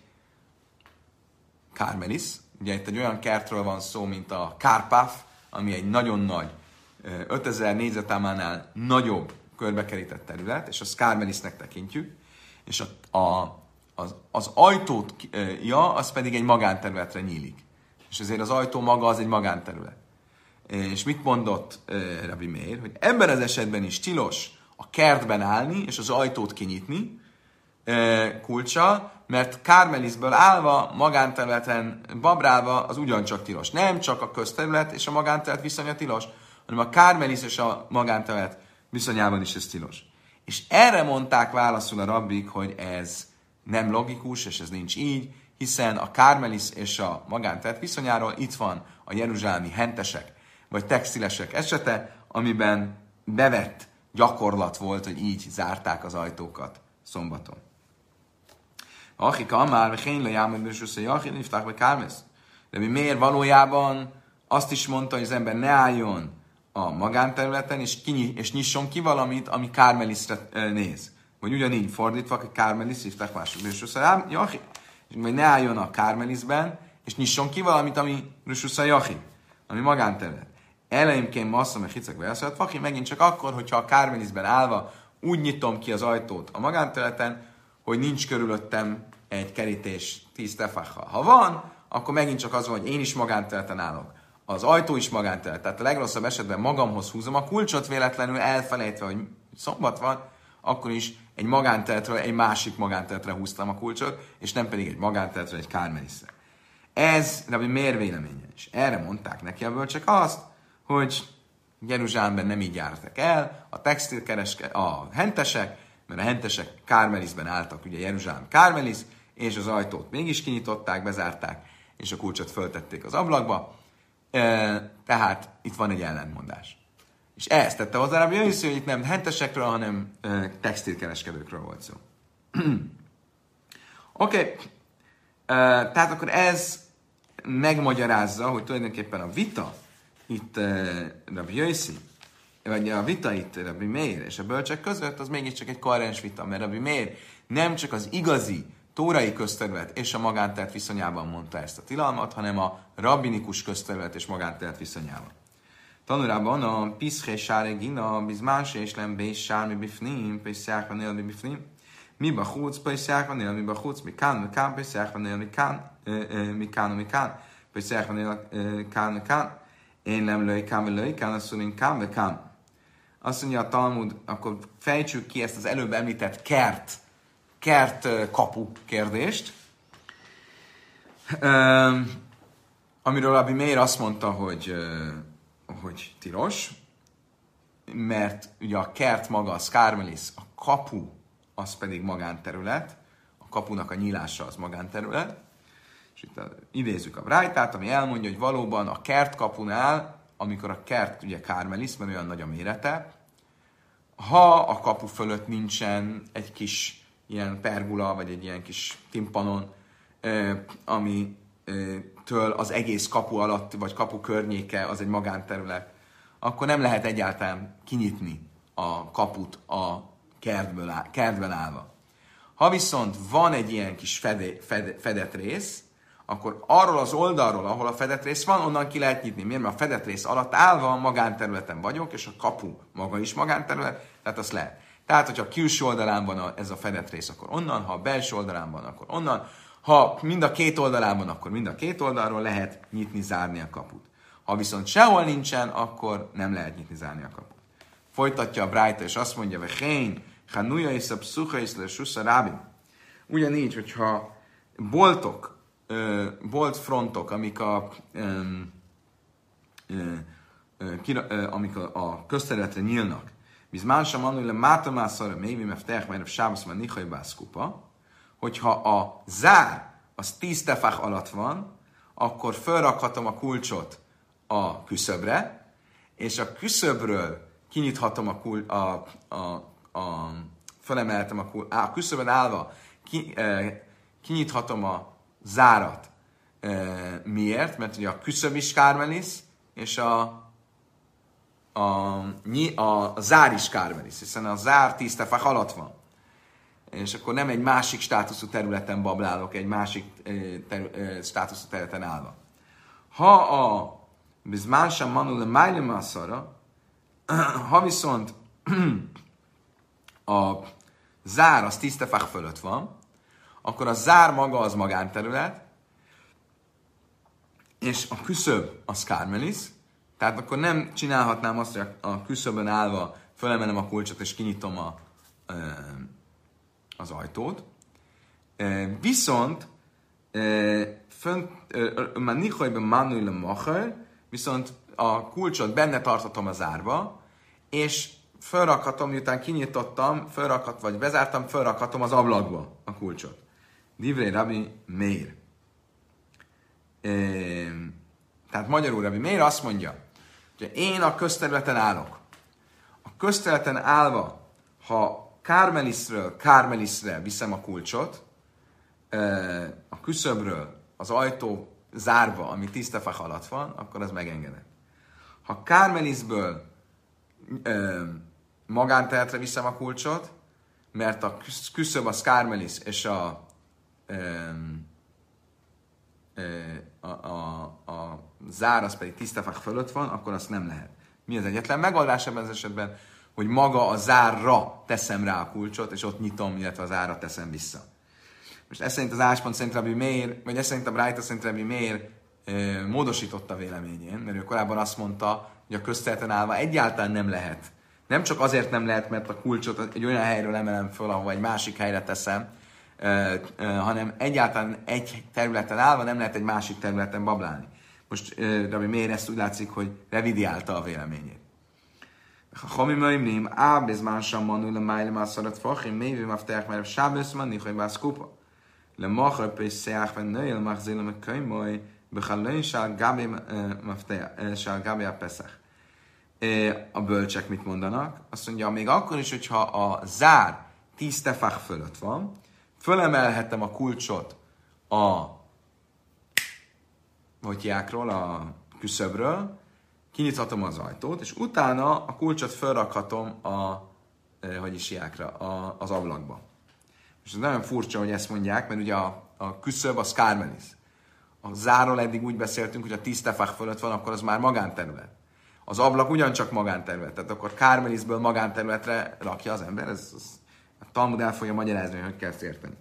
Kármelis, ugye itt egy olyan kertről van szó, mint a Kárpáf, ami egy nagyon nagy, ötezer négyzetálmánál nagyobb körbekerített terület, és azt Kármelisnek tekintjük, és a, a, az, az ajtót, ja, az pedig egy magánterületre nyílik. És ezért az ajtó maga az egy magánterület. És mit mondott uh, Rabbi Meir? Hogy ebben az esetben is tilos a kertben állni, és az ajtót kinyitni uh, kulccsal, mert Kármelisből állva, magánterületen babrálva, az ugyancsak tilos. Nem csak a közterület és a magánterület viszonya tilos, hanem a Kármelis és a magánterület viszonyában is ez tilos. És erre mondták válaszul a rabbik, hogy ez nem logikus, és ez nincs így, hiszen a Kármelis és a magánterület viszonyáról itt van a jeruzsálemi hentesek, vagy textilesek esete, amiben bevett gyakorlat volt, hogy így zárták az ajtókat szombaton. Achika amár, vagy hényle jámad, bősősze jachin, hívták be Kármesz. De mi miért valójában azt is mondta, hogy az ember ne álljon a magánterületen, és, kinyi, és nyisson ki valamit, ami Kármeliszre néz. Vagy ugyanígy fordítva, hogy Kármelisz, hívták mások, bősősze jachin. Vagy ne álljon a Kármelisben, és nyisson ki valamit, ami Rüssusza Jachin, ami magánterület. Eleimként masszom, hogy hicek velszolt faki, megint csak akkor, hogyha a Kármelisben állva úgy nyitom ki az ajtót a magánterületen, hogy nincs körülöttem egy kerítés tíz tefákkal. Ha van, akkor megint csak az van, hogy én is magánterületen állok. Az ajtó is magánterület. Tehát a legrosszabb esetben magamhoz húzom a kulcsot, véletlenül elfelejtve, hogy szombat van, akkor is egy magánterületről egy másik magánterületre húztam a kulcsot, és nem pedig egy magánterületről, egy Kármeliszre. Ez Rabbi Meir véleménye is. Erre mondták neki a bölcsek azt, hogy Jeruzsálemben nem így jártak el, a textilkereske, a hentesek, mert a hentesek Kármeliszben álltak, ugye Jeruzsálem Kármelisz, és az ajtót mégis kinyitották, bezárták, és a kulcsot föltették az ablakba. E, tehát itt van egy ellentmondás. És ezt tette hozzá Rabbi Yossi, hogy itt nem hentesekről, hanem e, textilkereskedőkről volt szó. Oké, okay. e, tehát akkor ez megmagyarázza, hogy tulajdonképpen a vita itt e, Rabbi Yossi, vagy a vita itt Rabbi Meir és a bölcsek között, az mégiscsak egy koherens vita, mert Rabbi Meir nem csak az igazi tórai közterület és a magánterület viszonyában mondta ezt a tilalmat, hanem a rabbinikus közterület és magánterület viszonyában. Tanulában a piszché sáregina, bizmás és lembe és sármi bifnim, pészják van élmi bifnim. Mi bachutz, pészják van élmi bachutz, mi kán, mi kán, pészják van élmi kán, mi kán, mi kán, pészják van élmi kán, mi kán. Én nem lőj kán, lőj kán, azt mondja, kán, mi kán. Azt mondja a Talmud, akkor fejtsük ki ezt az előbb említett kert, kert kapu kérdést. Um, amiről Rabbi Meir azt mondta, hogy, uh, hogy tilos, mert ugye a kert maga, a szkármelis, a kapu, az pedig magánterület, a kapunak a nyílása az magánterület, és itt idézzük a brájtát, ami elmondja, hogy valóban a kert kapunál, amikor a kert ugye kármelis, mert olyan nagy a mérete, ha a kapu fölött nincsen egy kis ilyen pergula, vagy egy ilyen kis timpanon, amitől az egész kapu alatt, vagy kapu környéke az egy magánterület, akkor nem lehet egyáltalán kinyitni a kaput a kertből áll, kertben állva. Ha viszont van egy ilyen kis fedé, fed, fedett rész, akkor arról az oldalról, ahol a fedett rész van, onnan ki lehet nyitni. Miért? Mert a fedett rész alatt állva a magánterületen vagyok, és a kapu maga is magánterület, tehát azt lehet. Tehát, hogyha a külső oldalán van a, ez a fedett rész, akkor onnan, ha a belső oldalán van, akkor onnan, ha mind a két oldalán van, akkor mind a két oldalról lehet nyitni, zárni a kaput. Ha viszont sehol nincsen, akkor nem lehet nyitni, zárni a kaput. Folytatja a Brájta, és azt mondja, hogy hén, hanuja és a pszucha és le susza rábin. Ugyanígy, hogyha boltok, boltfrontok, amik a, um, uh, uh, kira, uh, amik a, a közterületre nyílnak, biz mánsam annul le mátamászara mévi meftech, mert sábasz már nichaj bászkupa, hogyha a zár az tíz tefach alatt van, akkor felrakhatom a kulcsot a küszöbre, és a küszöbről kinyithatom a, kul, a, a, a felemeltem a, kul, a küszöbön állva, ki, eh, kinyithatom a zárat. Eh, miért? Mert ugye a küszöb is kármelisz, és a, a, a, a zár is kármelisz, hiszen a zár tíz tefach alatt van. És akkor nem egy másik státuszú területen bablálok, egy másik ter- státuszú területen állva. Ha a bizmánsam manul májlemasszara, ha viszont a zár az tíz tefach fölött van, akkor a zár maga az magánterület, és a küszöb az kármelis, tehát akkor nem csinálhatnám azt, hogy a küszöbön állva fölemelem a kulcsot, és kinyitom a az ajtót. Viszont már nichajban manul macher, viszont a kulcsot benne tartatom a zárba, és felrakhatom, miután kinyitottam, felrakhat, vagy bezártam, felrakhatom az ablakba a kulcsot. Divrei Rabbi Meir. Tehát magyarul Rabbi Meir azt mondja, hogy én a közterületen állok. A közterületen állva, ha Kármeliszről Kármeliszre viszem a kulcsot, a küszöbről az ajtó zárva, ami tíz tefach alatt van, akkor az megengedett. Ha Kármeliszből magánterületre viszem a kulcsot, mert a küszöb az Kármelisz, és a, a, a, a zár az pedig tíz tefach fölött van, akkor azt nem lehet. Mi az egyetlen megoldás ebben az esetben? Hogy maga a zárra teszem rá a kulcsot, és ott nyitom, illetve az zárra teszem vissza. Most ez szerint az áspont szerint Rabbi Meir, vagy ez szerint a Brájta szerint Rabbi Meir e, módosította véleményén, mert ő korábban azt mondta, hogy a közterületen állva egyáltalán nem lehet. Nem csak azért nem lehet, mert a kulcsot egy olyan helyről emelem föl, ahova egy másik helyre teszem, e, e, hanem egyáltalán egy területen állva nem lehet egy másik területen bablálni. Most e, Rabbi Meir ezt úgy látszik, hogy revidiálta a véleményét. Chachamim oimrim, á, bezmán sem manul lemáj lemászara tfachim, mévi mafteach merev sábesz man nichaj bászkupa. Lemachar peszeach ven nöjjel machzél me könymoly, bechalőn sál gábé a peszach. A bölcsek mit mondanak? Azt mondja, még akkor is, hogyha a zár tíz tefach fölött van, fölemelhetem a kulcsot a votyákról, a küszöbről, kinyithatom az ajtót, és utána a kulcsot felrakhatom a, eh, hogy is hiákra, a, az ablakba. És ez nagyon furcsa, hogy ezt mondják, mert ugye a, a küszöb az kármelisz. A zárról eddig úgy beszéltünk, hogy a tíz tefach fölött van, akkor az már magánterület. Az ablak ugyancsak magánterület, tehát akkor Kármeliszből magánterületre rakja az ember, ez, ez a Talmud el fogja magyarázni, hogy kell férteni.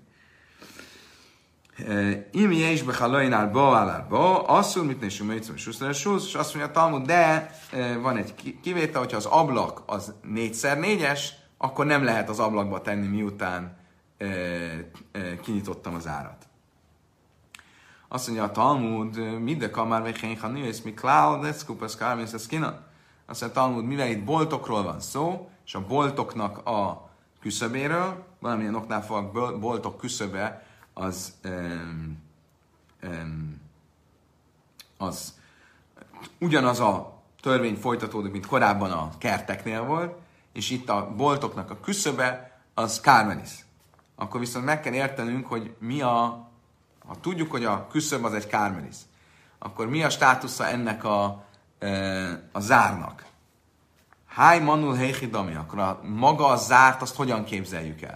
Imi és bechalajnál ba, állál ba, asszul, mit nézsünk, mert itt és azt mondja a Talmud, de van egy kivétel, hogyha az ablak az négyszer négyes, akkor nem lehet az ablakba tenni, miután e, e, kinyitottam az árat. Azt mondja a Talmud, midde kamár vechén, ha nősz, mi cloud, ez kupasz kármész, ez kina. Azt mondja a Talmud, mivel itt boltokról van szó, és a boltoknak a küszöbéről, valamilyen oknál fogok, boltok küszöbe, az, um, um, az ugyanaz a törvény folytatódik, mint korábban a kerteknél volt, és itt a boltoknak a küszöbe az kármelisz. Akkor viszont meg kell értenünk, hogy mi a, ha tudjuk, hogy a küszöb az egy kármelisz, akkor mi a státusza ennek a, a zárnak? Háj manul heichidami, akkor a, maga a zárt, azt hogyan képzeljük el?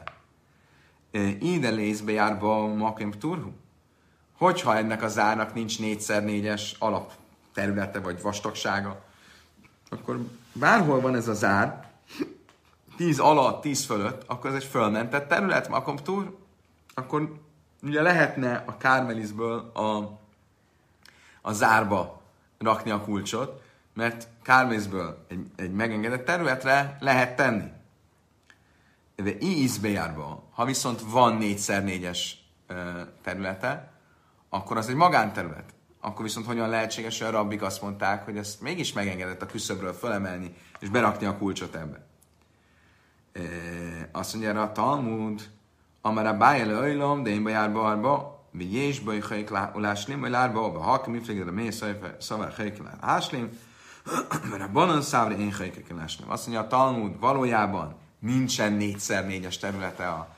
Ide lézbe járba makim turhu. Hogyha ennek a zárnak nincs négyszer négyes alapterülete vagy vastagsága, akkor bárhol van ez a zár, tíz alatt, tíz fölött, akkor ez egy fölmentett terület, makom tur, akkor ugye lehetne a kármeliszből a, a zárba rakni a kulcsot, mert kármeliszből egy, egy megengedett területre lehet tenni. De ízbe járva, ha viszont van négyszer négyes területe, akkor az egy magánterület. Akkor viszont hogyan lehetséges, hogy a rabbik azt mondták, hogy ezt mégis megengedett a küszöbről fölemelni, és berakni a kulcsot ebbe. E, azt mondja erre a Talmud, amara bájele öjlom, de én bejárba arba, vi jésba jöjjk láslim, vagy lárba abba, ha mi fleged a mély szavár jöjjk láslim, mert a banan szávra én jöjjk láslim. Azt mondja a Talmud, valójában nincsen négyszer négyes területe a,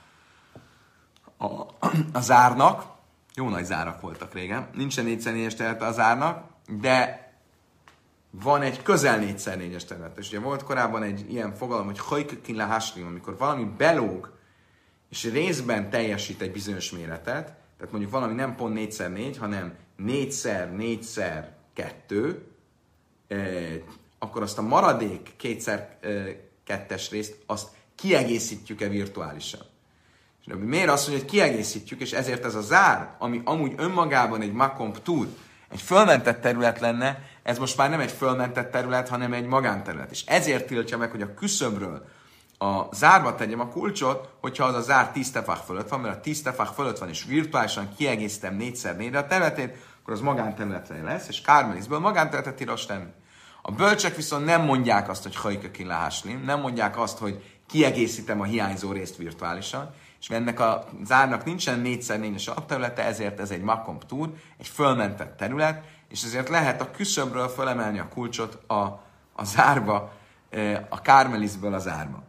a, a zárnak. Jó nagy zárak voltak régen. Nincsen négyszer négyes területe a zárnak, de van egy közel négyszer négyes terület. És ugye volt korábban egy ilyen fogalom, hogy hajkökin leháslim, amikor valami belóg, és részben teljesít egy bizonyos méretet, tehát mondjuk valami nem pont négyszer négy, hanem négyszer négyszer kettő, eh, akkor azt a maradék kétszer eh, kettes részt, azt kiegészítjük-e virtuálisan. És miért azt mondja, hogy kiegészítjük, és ezért ez a zár, ami amúgy önmagában egy makom túl, egy fölmentett terület lenne, ez most már nem egy fölmentett terület, hanem egy magánterület. És ezért tiltja meg, hogy a küszöbről a zárba tegyem a kulcsot, hogyha az a zár tíz tefach fölött van, mert a tíz tefach fölött van, és virtuálisan kiegészítem négyszer négyre a területét, akkor az magánterületre lesz, és kármeliszből magánterületet tilos tenni. A bölcsek viszont nem mondják azt, hogy hajkökin leháslim, nem mondják azt, hogy kiegészítem a hiányzó részt virtuálisan, és ennek a zárnak nincsen négyszer négyes alapterülete, ezért ez egy makom túr, egy fölmentett terület, és ezért lehet a küszöbről fölemelni a kulcsot a, a zárba, a kármeliszből a zárba.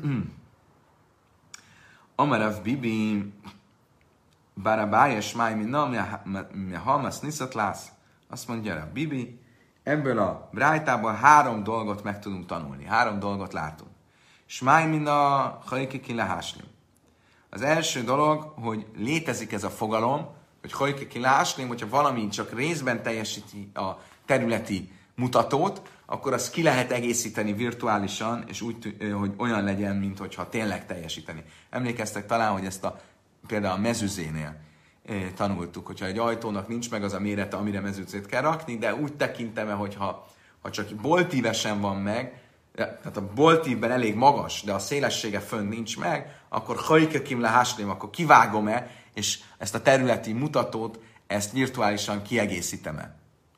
Amarav bibi barabája smáj minna, mi halmasz niszat lász. Azt mondja a bibi, ebből a brájtából három dolgot meg tudunk tanulni, három dolgot látunk. Smáj minna hajkikin leháslim. Az első dolog, hogy létezik ez a fogalom, hogy hajkikin leháslim, hogyha valami csak részben teljesíti a területi mutatót, akkor azt ki lehet egészíteni virtuálisan, és úgy, hogy olyan legyen, mintha tényleg teljesíteni. Emlékeztek talán, hogy ezt a, például a mezőzénél tanultuk, hogyha egy ajtónak nincs meg az a mérete, amire mezőcét kell rakni, de úgy tekintem, hogyha ha csak boltívesen van meg, tehát a boltívben elég magas, de a szélessége fönn nincs meg, akkor hajkökim leháslim, akkor kivágom-e, és ezt a területi mutatót, ezt virtuálisan kiegészítem-e.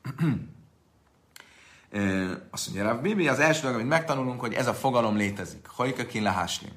Azt mondja Rav Bibi, az első dolog, amit megtanulunk, hogy ez a fogalom létezik. Hajkökin leháslim.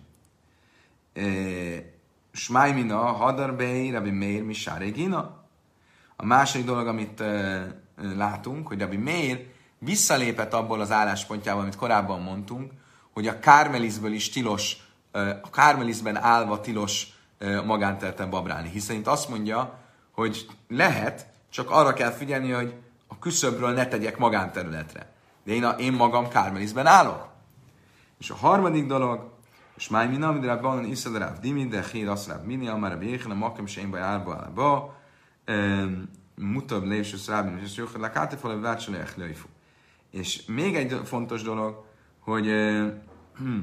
Smáj mina, hadarbei, Rabbi Meir, misáré gina. A második dolog, amit uh, látunk, hogy Rabbi Meir visszalépett abból az álláspontjában, amit korábban mondtunk, hogy a kármeliszből is tilos, uh, a kármeliszben állva tilos uh, magánterületen babrálni. Hiszen itt azt mondja, hogy lehet, csak arra kell figyelni, hogy a küszöbről ne tegyek magánterületre. De én, a, én magam kármeliszben állok. És a harmadik dolog, és máj minna, amit Rabbanon iszad Rav Dimi, de hír azt Rav Mini, amár a béchen, a makem se én baj árba állba, mutab lépsősz Rabin, és jöjjön lekáté fel, hogy váltsa le echlőjfú. És még egy fontos dolog, hogy hm,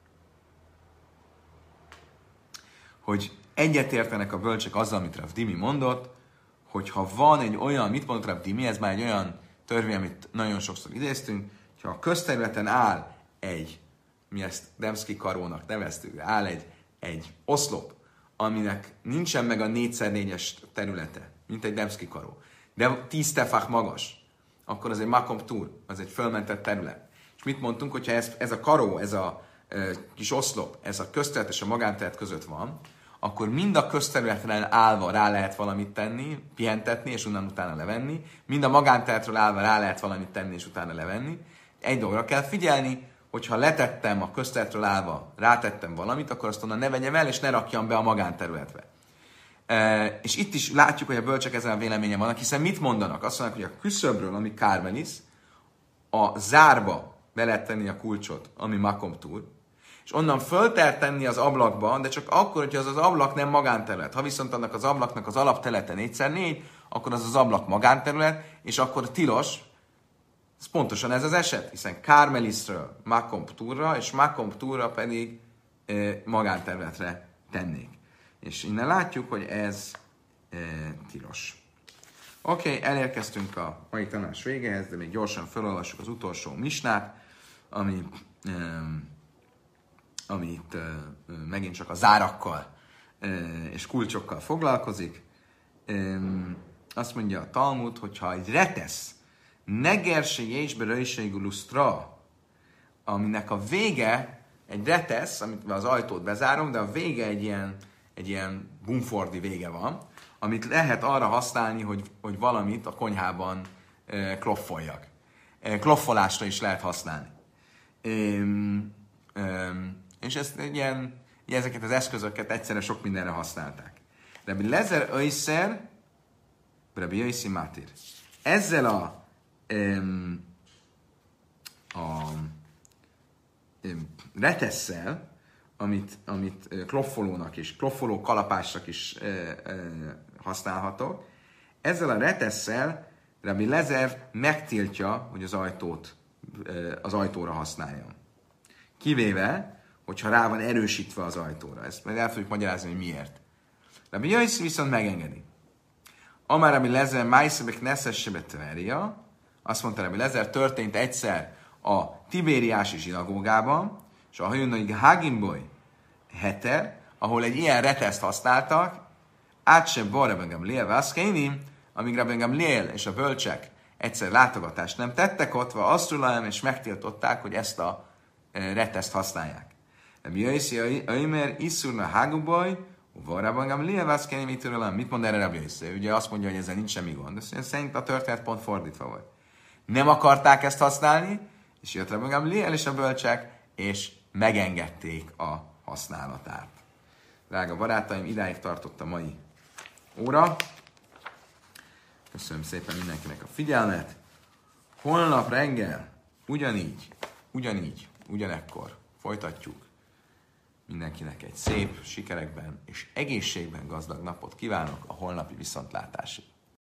hogy egyetértenek a bölcsek azzal, amit Rav Dimi mondott, hogy ha van egy olyan, mit mondott Rav Dimi, ez már egy olyan törvény, amit nagyon sokszor idéztünk, ha a közterületen áll egy, mi ezt Demszki karónak neveztük, áll egy, egy oszlop, aminek nincsen meg a négyszer négyes területe, mint egy Demszki karó, de tíz tefák magas, akkor az egy makom túr, az egy fölmentett terület. És mit mondtunk, hogyha ez, ez a karó, ez a e, kis oszlop, ez a közterület és a magánterület között van, akkor mind a közterületen állva rá lehet valamit tenni, pihentetni, és onnan utána levenni, mind a magánterületről állva rá lehet valamit tenni, és utána levenni. Egy dologra kell figyelni, hogyha letettem a közterületről állva, rátettem valamit, akkor azt onnan ne vegyem el, és ne rakjam be a magánterületbe. E, és itt is látjuk, hogy a bölcsek ezen a véleményen vannak, hiszen mit mondanak? Azt mondják, hogy a küszöbről, ami kármelisz, a zárba be lehet tenni a kulcsot, ami makom túr, és onnan föl kell tenni az ablakba, de csak akkor, hogyha az az ablak nem magánterület. Ha viszont annak az ablaknak az alapterülete négyszer négy, akkor az az ablak magánterület, és akkor tilos, ez pontosan ez az eset, hiszen Kármeliszről Makom túrra, és Makom túrra pedig e, magánterületre tennék. És innen látjuk, hogy ez e, tilos. Oké, okay, elérkeztünk a mai tanás végéhez, de még gyorsan felolvassuk az utolsó misnát, ami... E, amit uh, megint csak a zárakkal uh, és kulcsokkal foglalkozik. Um, azt mondja a Talmud, hogyha egy retesz negerse jésbe röjségulusztra, aminek a vége egy retesz, amit az ajtót bezárom, de a vége egy ilyen, egy ilyen bumfordi vége van, amit lehet arra használni, hogy, hogy valamit a konyhában uh, kloffoljak. Uh, kloffolásra is lehet használni. Um, um, és ezt egy ilyen, ezeket az eszközöket egyszerre sok mindenre használták. Rabbi Lezer Öjszer, Rabbi Jöjszi Mátir. Ezzel a, um, a um, retesszel, amit, amit kloffolónak is, kloffoló kalapásnak is uh, uh, használhatok, ezzel a retesszel Rabbi Lezer megtiltja, hogy az ajtót uh, az ajtóra használjon. Kivéve, hogyha rá van erősítve az ajtóra. Ezt meg el fogjuk magyarázni, hogy miért. Rabbi Jöjszi viszont megengedi. Amár Rabbi Lezer májszebek neszessebe tverja, azt mondta Rabbi Lezer, történt egyszer a tibériási zsinagógában, és a hajonnai Hagimboly heter, ahol egy ilyen reteszt használtak, átse Rabbi Gamliel Vászkéni, amíg Rabbi Gamliel és a bölcsek egyszer látogatást nem tettek ott, vagy asztrulaim, és megtiltották, hogy ezt a reteszt használják. Rabbi Jöjszi Öjmer iszurna Hagimboly, Varában Gamliel Vászkéni mitől, mit mond erre Rabbi Jöjszi? Ugye azt mondja, hogy ezzel nincs semmi gond, de szerint a történet pont fordítva volt. Nem akarták ezt használni, és jött Rabbi Gamliel és a bölcsek, és megengedték a használatát. Drága barátaim, idáig tartott a mai óra. Köszönöm szépen mindenkinek a figyelmet. Holnap reggel ugyanígy, ugyanígy, ugyanekkor folytatjuk. Mindenkinek egy szép, sikerekben és egészségben gazdag napot kívánok a holnapi viszontlátásig.